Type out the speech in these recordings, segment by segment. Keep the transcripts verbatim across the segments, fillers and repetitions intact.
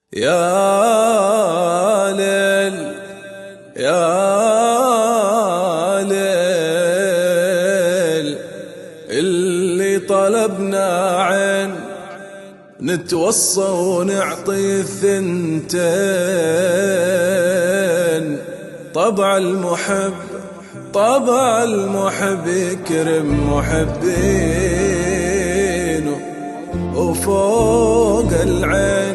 يا ليل يا ليل اللي طلبنا عين نتوصى ونعطي الثنتين. طبع المحب طبع المحب يكرم محبينه، وفوق العين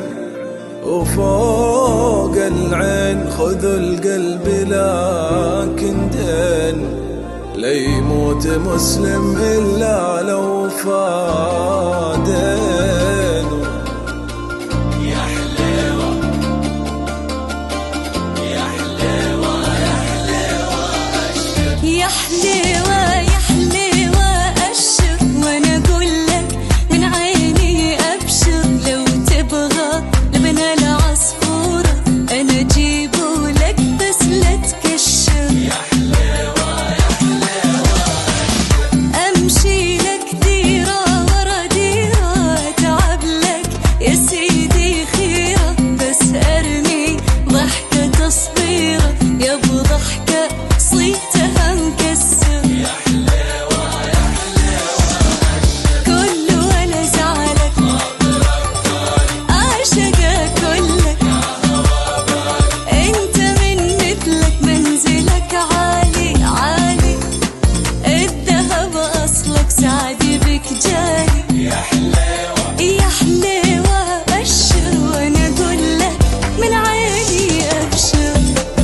وفوق العين خذوا القلب لكن دين، ليموت مسلم إلا لو فادينه. يا حليوة يا حليوة يا حليوة أشر يا حليوة يا حليوة أشر، وأنا أقول لك من عيني أبشر. لو تبغى لبن العصفورة أنا أجيبه لك بس لا تكشر. يا حليوة يا حليوة أشر أمشي لك ديرة ورا ديرة، أتعب لك يا سيدي خيرة، بس أرمي ضحكة تصبيرة يا أبو ضحكة صيتها مكسر. يا حليوة يا حليوة أشر كله ولا زعلك عاشقك كلك، انت من مثلك منزلك عالي عالي، الذهب اصلك سعدي بك جالي. يا حليوة يا حليوة أشر، وانا اقول لك من عيني ابشر.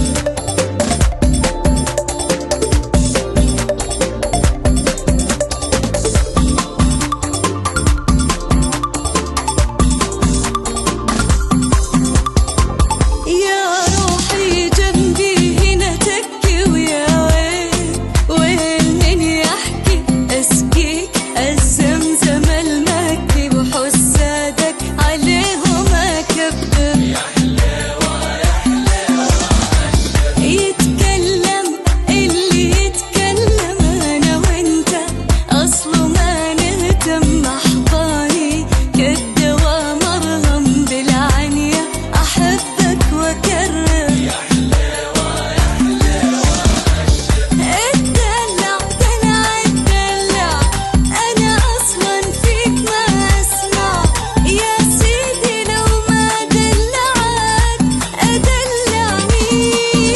يا روحي جنبي هنا تبكي، ويا ويل ويل من يحكي، اسقيك الزمزم المكي وحسادك عليهم اكبر. يا حليوة يا حليوة أشر يتكلم اللي يتكلم، انا وانت اصله ما نهتم، احضاني كالدواء مرهم بالعنية احبك واكرر. يا حليوة يا حليوة أشر اتدلع دلع اتدلع، انا اصلا فيك ما اسمع، يا سيدي لو ما دلعك ادلع مين؟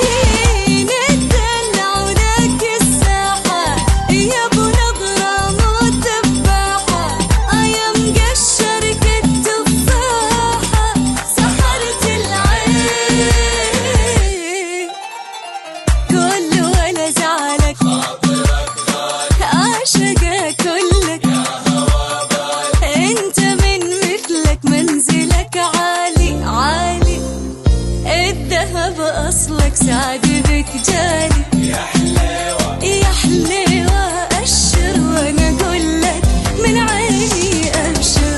اتدلع ولك الساحة يا ابو نظرة مو تفاحة، يا مقشر كالتفاحة سحرت العين. كله ولا زعلك عاشقك كلك، انت من مثلك منزلك عالي عالي، الذهب اصلك سعدي بك جالي. يا حليوة يا حليوة أشر، وانا اقول لك من عيني ابشر.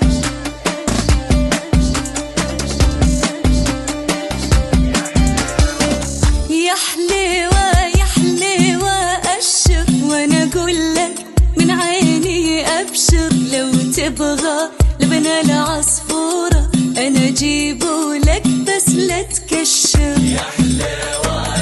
يا حليوة يا حليوة أشر، وانا اقول لك من عيني ابشر. لو تبغى لبن العصفورة انا اجيبه لك بس لا تكشر. يا حليوة